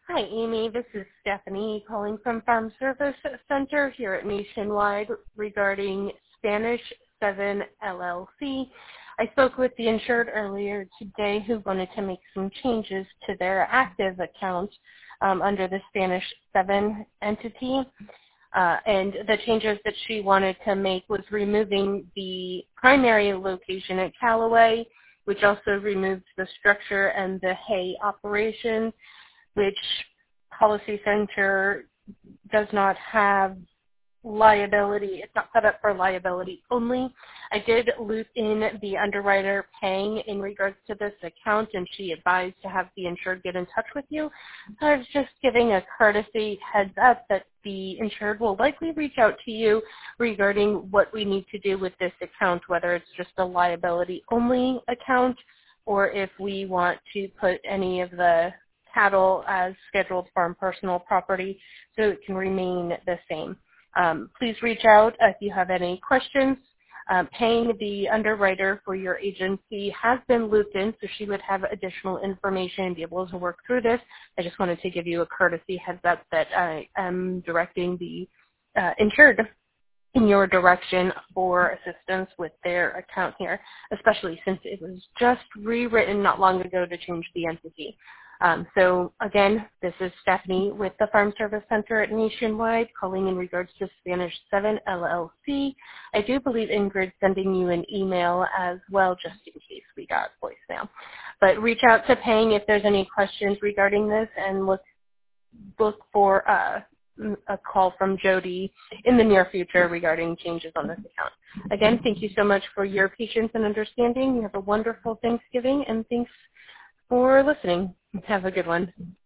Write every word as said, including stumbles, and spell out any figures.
Hi, Amy. This is Stephanie calling from Farm Service Center here at Nationwide regarding Spanish seven L L C. I spoke with the insured earlier today who wanted to make some changes to their active account um, under the Spanish seven entity. Uh, and the changes that she wanted to make was removing the primary location at Callaway, which also removes the structure and the hay operation, which Policy Center does not have liability. It's not set up for liability only. I did loop in the underwriter paying in regards to this account, and she advised to have the insured get in touch with you. So I was just giving a courtesy heads up that the insured will likely reach out to you regarding what we need to do with this account, whether it's just a liability only account or if we want to put any of the cattle as scheduled farm personal property so it can remain the same. Um, please reach out if you have any questions. Um, paying the underwriter for your agency has been looped in, so she would have additional information and be able to work through this. I just wanted to give you a courtesy heads up that I am directing the uh, insured in your direction for assistance with their account here, especially since it was just rewritten not long ago to change the entity. Um, so again, this is Stephanie with the Farm Service Center at Nationwide calling in regards to Spanish seven L L C. I do believe Ingrid's sending you an email as well just in case we got voicemail. But reach out to Paying if there's any questions regarding this and look, look for uh, a call from Jody in the near future regarding changes on this account. Again, thank you so much for your patience and understanding. You have a wonderful Thanksgiving, and thanks for listening. Have a good one.